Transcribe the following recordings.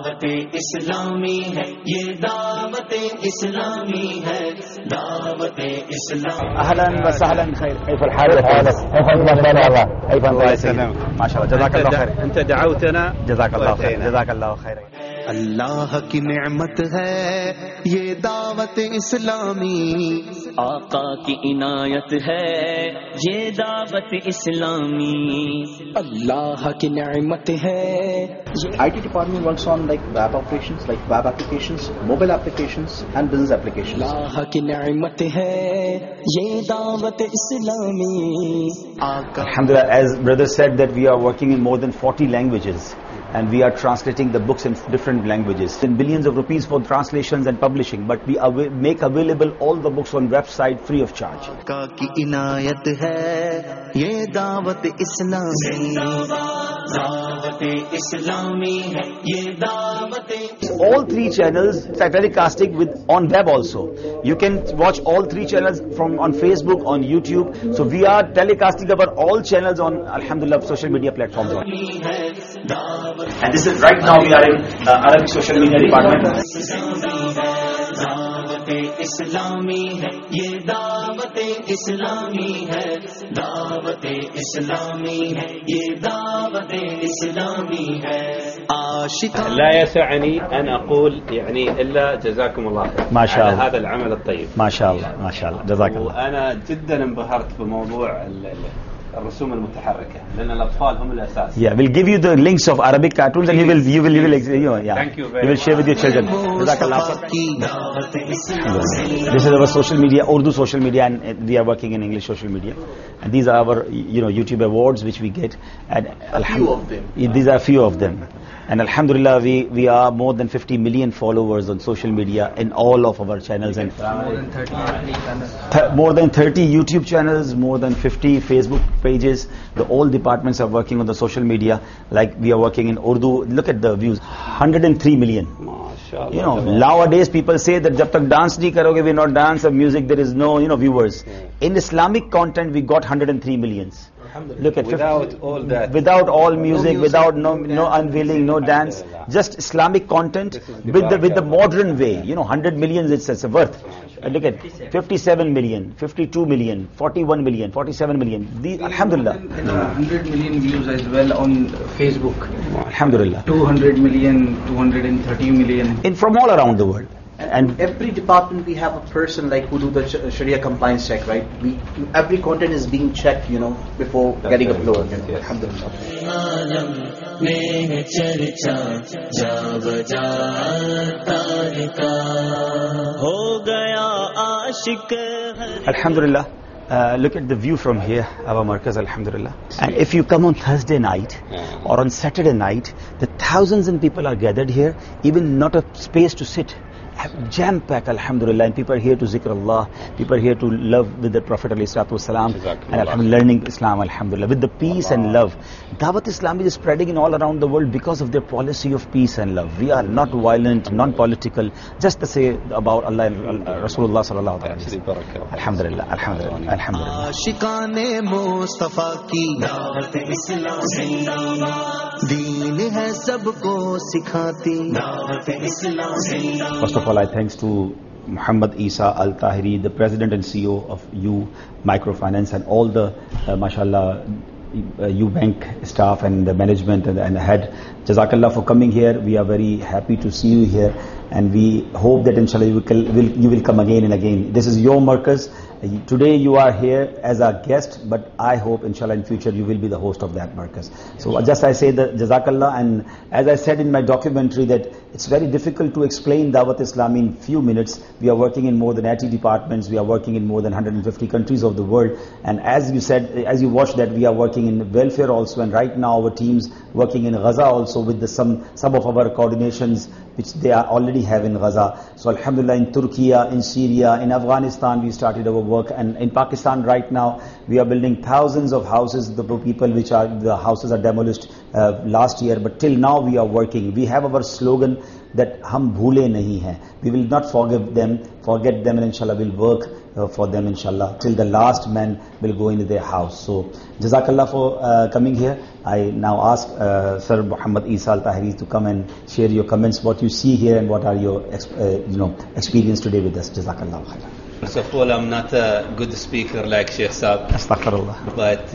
दावत इस्लामी है ये दावत इस्लामी है दावत इस्लामी اهلا وسهلا خير كيف الحال ما شاء الله كيف الله ما شاء الله جزاك الله خير انت دعوتنا جزاك الله خير جزاك الله خير अल्लाह की नेमत है ये दावत इस्लामी आका की इनायत है ये दावत इस्लामी अल्लाह की नेमत है। IT department works on like web operations, like web applications, mobile applications and business applications. अल्लाह की नेमत है ये Dawat Islami. Alhamdulillah, as brother said that we are working in more than 40 languages and we are translating the books in different languages in billions of rupees for translations and publishing, but we make available all the books on website free of charge. आका की इनायत है ये दावत इस्लामी दावत इस्लामी है ये दावत। All three channels are telecasting with on web also. You can watch all three channels from on Facebook, on YouTube. So we are telecasting about all channels on Alhamdulillah social media platforms. And this is right now we are in Arabic social media department. Dawat Islami है ये दावत इस्लामी है दावत इस्लामी है ये दावत इस्लामी है Ashika لا يسعني أن أقول يعني إلا جزاكم الله خير ما شاء على الله. هذا العمل الطيب. ما شاء الله ما شاء الله جزاك الله. وأنا جدا انبهرت بموضوع الرسوم المتحركة لأن الأطفال هم الأساس. Yeah, we'll give you the links of Arabic cartoons and you will yeah. Thank you very You will share with your children. Jazakallah. This is our social media, Urdu social media, and we are working in English social media. And these are our YouTube awards which we get. And A few of them. These are a few of them. And Alhamdulillah, we are more than 50 million followers on social media in all of our channels, and more than 30 YouTube channels, more than 50 Facebook pages. All departments are working on the social media. Like we are working in Urdu. Look at the views, 103 million. MashaAllah. Nowadays people say that jab tak dance nahi karoge, we not dance, of music, there is no viewers. In Islamic content, we got 103 millions. Look at Without all that. without all music, without no unveiling, no dance, just Islamic content with the modern way. 100 millions it's a worth. Look at 57 million, 52 million, 41 million, 47 million. These, Alhamdulillah. 100 million views as well on Facebook. Alhamdulillah. 200 million, 230 million. From all around the world. And every department we have a person like who do the Sharia compliance check, right? Every content is being checked, before getting uploaded. Yes. Alhamdulillah. आलम में चर्चा जा बजा तारिका हो गया आशिक Alhamdulillah. Look at the view from here, our Markaz, Alhamdulillah. And if you come on Thursday night or on Saturday night, the thousands of people are gathered here, even not a space to sit. Jam-packed, Alhamdulillah, and people are here to zikr Allah, people are here to love with the Prophet ﷺ, and Alhamdulillah, learning Islam, Alhamdulillah, with the peace and love. Dawat Islami is spreading in all around the world because of their policy of peace and love. We are not violent, non-political, just to say about Allah and Rasulullah sallallahu alaihi wasallam. Alhamdulillah, Alhamdulillah, Alhamdulillah. आशिकाने Mustafa की दावत इस्लामी दीन है सबको सिखाती Dawat Islami. First of all, I thanks to Muhammad Isa Al-Tahiri, the President and CEO of U Microfinance, and all the, mashallah, U Bank staff and the management and the head. Jazakallah for coming here. We are very happy to see you here, and we hope that inshallah you will come again and again. This is your Markaz. Today you are here as a guest, but I hope inshallah in future you will be the host of that Markaz. So just I say that Jazakallah, and as I said in my documentary that it's very difficult to explain Dawat Islami in few minutes. We are working in more than 80 departments. We are working in more than 150 countries of the world. And as you said, as you watched that, we are working in welfare also. And right now our teams working in Gaza also with some of our coordinations which they are already have in Gaza. So Alhamdulillah, in Turkey, in Syria, in Afghanistan, we started our work. And in Pakistan right now, we are building thousands of houses. The people the houses are demolished last year, but till now we are working. We have our slogan that hum bhoole nahi hai. We will not forget them, and inshallah we'll work for them, inshallah, till the last man will go into their house. So, Jazakallah for coming here. I now ask Sir Muhammad Isa Al-Tahiri to come and share your comments, what you see here and what are your experience today with us. Jazakallah khair. First of all, I'm not a good speaker like Sheikh Saab. Astaghfirullah. But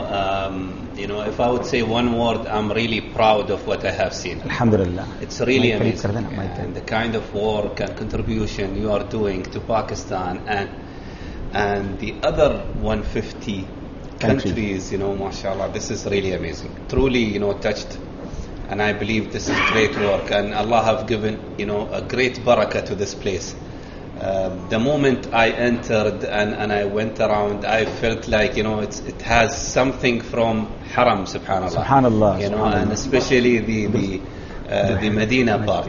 if I would say one word, I'm really proud of what I have seen. Alhamdulillah. It's really amazing. And the kind of work and contribution you are doing to Pakistan and the other 150 countries, mashallah, this is really amazing. Truly, touched. And I believe this is great work. And Allah have given, a great barakah to this place. The moment I entered and I went around, I felt like, it has something from Haram, subhanallah. Subhanallah. And especially the Medina part,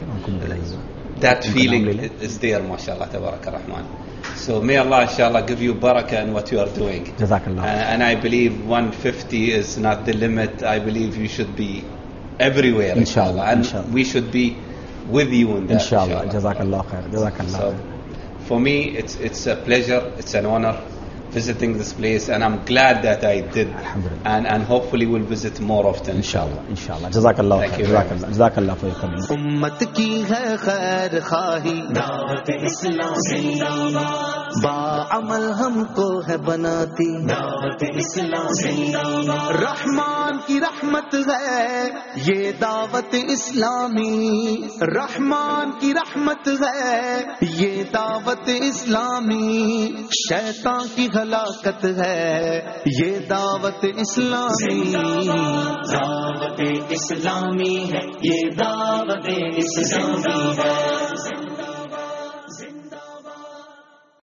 that feeling is there, mashallah, tabarak rahman. So may Allah, inshallah, give you barakah in what you are doing. Jazakallah. And I believe 150 is not the limit. I believe you should be everywhere, inshallah. And we should be with you in that, inshallah. Jazakallah khair. Jazakallah. So, for me, it's a pleasure, it's an honor visiting this place, and I'm glad that I did. And hopefully we'll visit more often, inshallah. Inshallah. Jazakallah khair. Jazakallah for your coming. उम्मत की है खैर खाही दावत इस्लाम जिंदाबाद बाअमल हमको है बनाती दावत इस्लाम जिंदाबाद रहमान की रहमत है ये दावत इस्लामी रहमान की रहमत है ये दावत इस्लामी शैतान की हलाकत है ये दावत इस्लामी दावत इस्लामी है ये दावत इस्लामी है